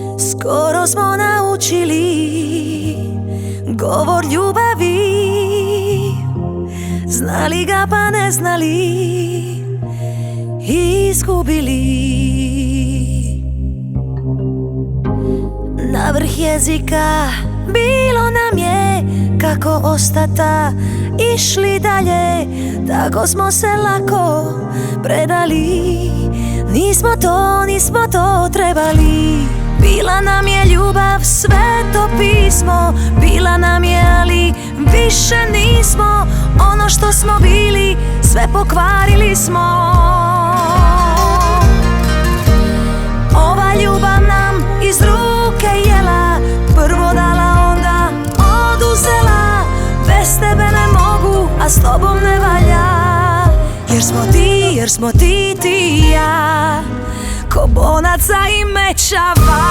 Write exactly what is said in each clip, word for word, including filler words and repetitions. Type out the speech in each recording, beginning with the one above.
Skoro smo naučili govor ljubavi, znali ga pa ne znali, izgubili. Na vrh jezika bilo nam je kako ostata, išli dalje, tako smo se lako predali. Nismo to, nismo to trebali. Bila nam je ljubav sveto pismo, bila nam je, ali više nismo. Ono što smo bili, sve pokvarili smo. Ova ljubav nam iz ruke jela, prvo dala, onda oduzela. Bez tebe ne mogu, a s tobom ne valja. Jer smo ti, jer smo ti, ti i ja, ko bonaca i mečava.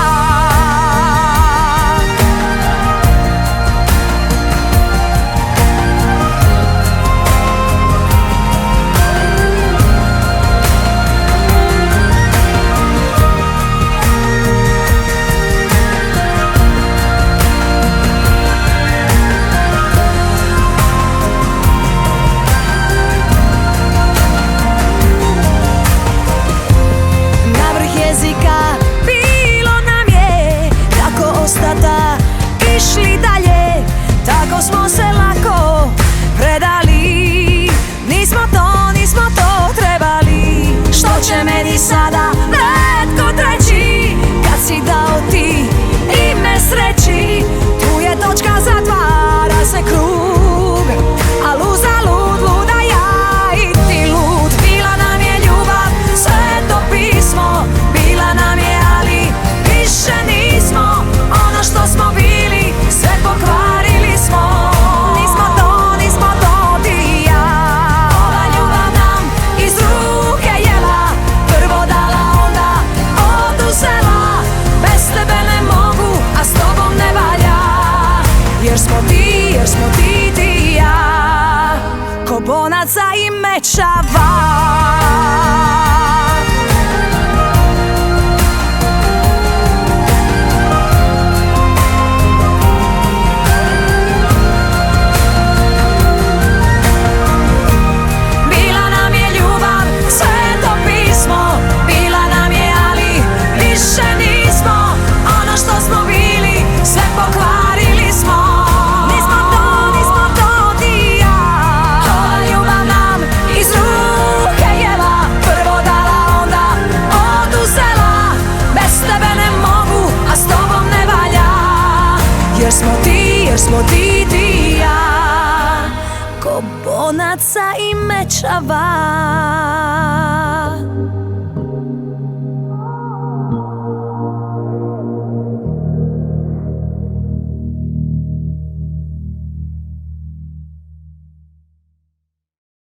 Išli dalje, tako smo se lako predali. Nismo to, nismo to trebali. Što će meni sada netko treći, kad si dao ti ime sreći? Tu je točka, zatvara se krug, a uzalud, luda ja i ti lud. Bila nam je ljubav sveto pismo, bila nam je, ali više nismo. Ono što smo bili, sve pokvarili smo. Nismo to, nismo to, ti i ja. Ova ljubav nam iz ruke jela, prvo dala, onda oduzela. Bez tebe ne mogu, a s tobom ne valja. Jer smo ti, jer smo ti, ti i ja, ko bonaca i mečava. Jer smo ti, jer smo ti, ti i ja, ko bonaca i mečava.